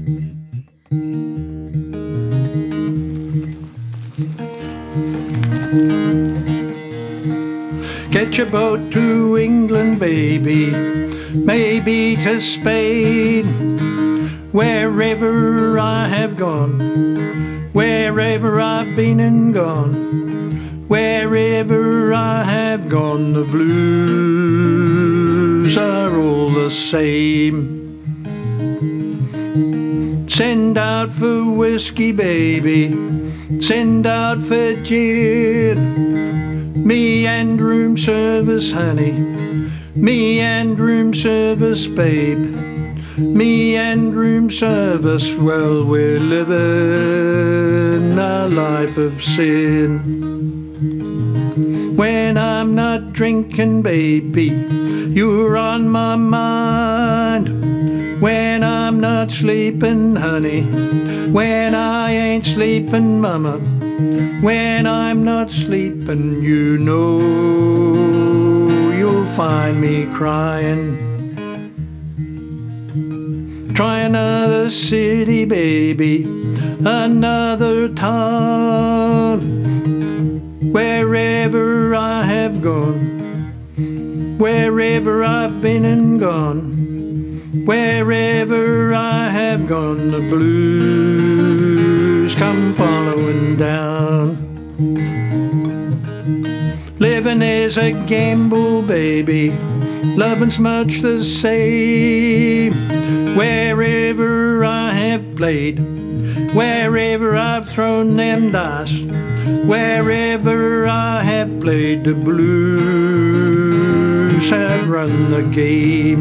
Catch a boat to England, baby, maybe to Spain. Wherever I have gone, wherever I've been and gone, wherever I have gone, the blues are all the same. Send out for whiskey, baby, send out for gin. Me and room service, honey, me and room service, babe. Me and room service, well, we're living a life of sin. When I'm not drinking, baby, you're on my mind. When I'm not sleeping, honey, when I ain't sleeping, mama, when I'm not sleeping, you know you'll find me crying. Try another city, baby, another town. Wherever I have gone, wherever I've been and gone, wherever I have gone, the blues come following down. Living is a gamble, baby, loving's much the same. Wherever I have played, wherever I've thrown them dice, wherever I have played, the blues have run the game.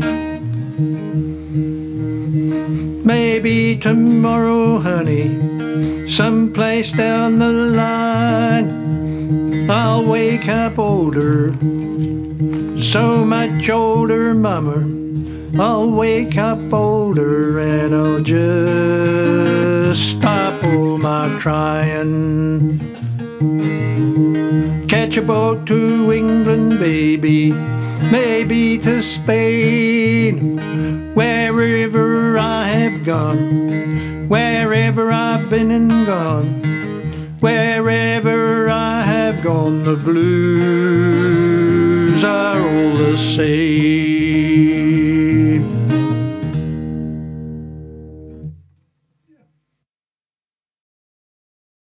Maybe tomorrow, honey, someplace down the line, I'll wake up older, so much older, mama. I'll wake up older and I'll just stop all my crying. Catch a boat to England, baby, maybe to Spain. Wherever I have gone, wherever I've been and gone, wherever I have gone, the blues are all the same.